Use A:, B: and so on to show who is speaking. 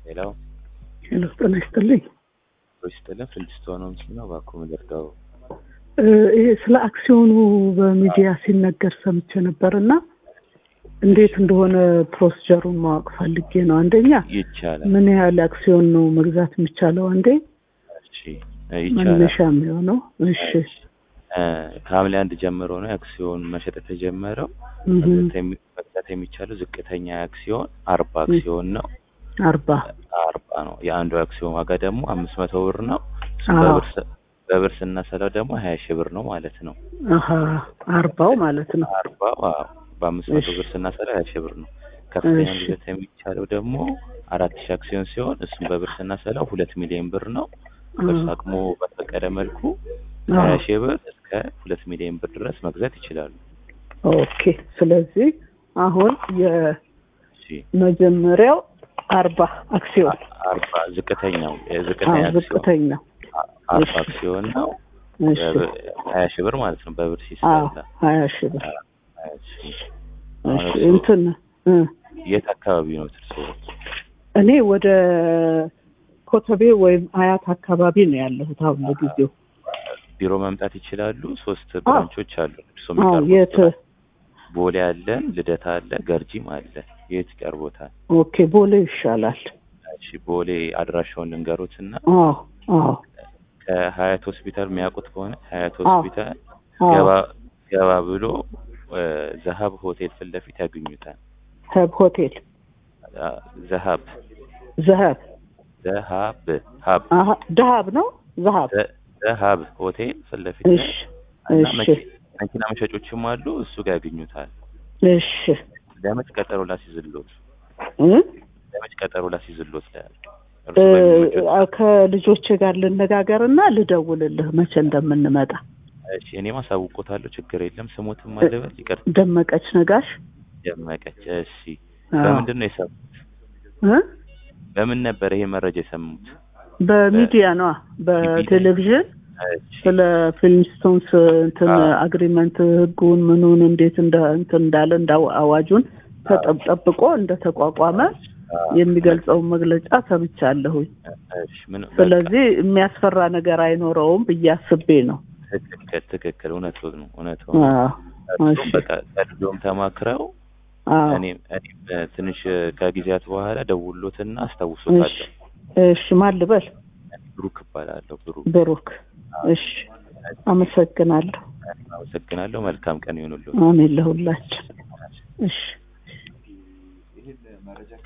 A: ሄሎ
B: ጤና ይስጥልኝ።
A: ወይስተላ ፍልስቶን ነው ምስለው ባኮ መደርጋው
B: ይሄ ስለ አክሲዮኑ በሚዲያ ሲነገር ሰምቼ ነበርና እንዴት እንደሆነ ፕሮሲጀሩን ማወቅ ፈልጌ ነው። አንደኛ
A: ይቻላል
B: ምን ያህል አክሲዮን ነው መግዛት የሚቻለው? አንዴ
A: እሺ ይቻላል
B: መነሻም ነው። እሺ
A: ከሐምሌ 1 ጀምሮ ነው አክሲዮን መሸጥ ተጀመረው። መግዛት የሚቻለው ዝቅተኛ አክሲዮን 40 አክሲዮን ነው። 40 ነው። የአንዱ አክሲዮን ዋጋ ደግሞ 500 ብር ነው። በብር ስናሰላው ደግሞ 20 ሺህ ብር ነው ማለት ነው።
B: 40 ማለት ነው።
A: 40 በ500 ብር ስናሰላው 20 ሺህ ብር ነው። ከፍተኛ መግዛት የሚቻለው ደግሞ 4000 አክሲዮን ሲሆን እሱም በብር ስናሰላው 2 ሚሊዮን ብር ነው። በሳቅሞ በተቀደ መልኩ 20 ሺህ ብር እስከ 2 ሚሊዮን ብር ድረስ መግዛት ይችላሉ።
B: ኦኬ ስለዚህ አሁን የመጀመሪያው 40 አክሲዮን
A: 40 ዝቅተኛው 40 አክሲዮን ነው። 20 ሺህ ብር ማለት ነው በብር ሲሰላ
B: 20 ሺህ ብር። እሺ እንትን
A: የት አካባቢ ነው ትርሶ?
B: እኔ ወደ ኮተቤ ወይም አያት አካባቢ ነው ያለሁት አሁን ለጊዜው።
A: ቢሮ መምጣት ይችላሉ። 3 ብራንቾች አሉ። እርሶ
B: የት?
A: ቦሌ አለ፣ ልደታ አለ፣ ገርጂም አለ። የት ይቀርቦታል?
B: ኦኬ ቦሌ ይሻላል።
A: እሺ ቦሌ አድራሻውን ልንገሩትና ከሀያት ሆስፒታል የሚያውቁት ከሆነ ሀያት ሆስፒታል ገባ ብሎ ዘሃብ ሆቴል ፊት ለፊት ያገኙታል።
B: ሆቴል
A: ዘሃብ
B: ደሃብ ነው።
A: ዘሃብ ሆቴል ፊት ለፊት ነው። መኪና መሸጮችም አሉ፣ እሱ ጋር ያገኙታል።
B: እሺ
A: ለመች ቀጠሮ ላስይዝልዎት?
B: ከልጆቼ ጋር ልነጋገርና ልደውልልህ መቼ እንደምንመጣ።
A: እሺ እኔ ማሳውቆታለሁ፣ ችግር የለም። ስሞትም አለበት ይቀር
B: ደመቀች ነጋሽ።
A: ደመቀች። እሺ በምንድን ነው የሰሙት? በምን ነበር ይሄ መረጃ የሰሙት? በሚዲያ
B: ነው፣ በቴሌቪዥን። ስለ ፊልምስቶንስ እንትን አግሪመንት ህጉን ምኑን እንዴት እንዳለ አዋጁን ተጠብቆ እንደተቋቋመ የሚገልጸው መግለጫ ሰምቻለሁኝ። ስለዚህ የሚያስፈራ ነገር አይኖረውም ብዬ አስቤ ነው።
A: ትክክል እውነት ነው። በቃ ቀድሞም ተማክረው እኔም ትንሽ ከጊዜያት በኋላ ደውሎትና አስታውሶታለሁ።
B: እሺ ማን ልበል?
A: ብሩክ እባላለሁ።
B: ብሩክ። እሺ አመሰግናለሁ።
A: መልካም ቀን ይሁንልዎት።
B: አሜን ለሁላችን። እሺ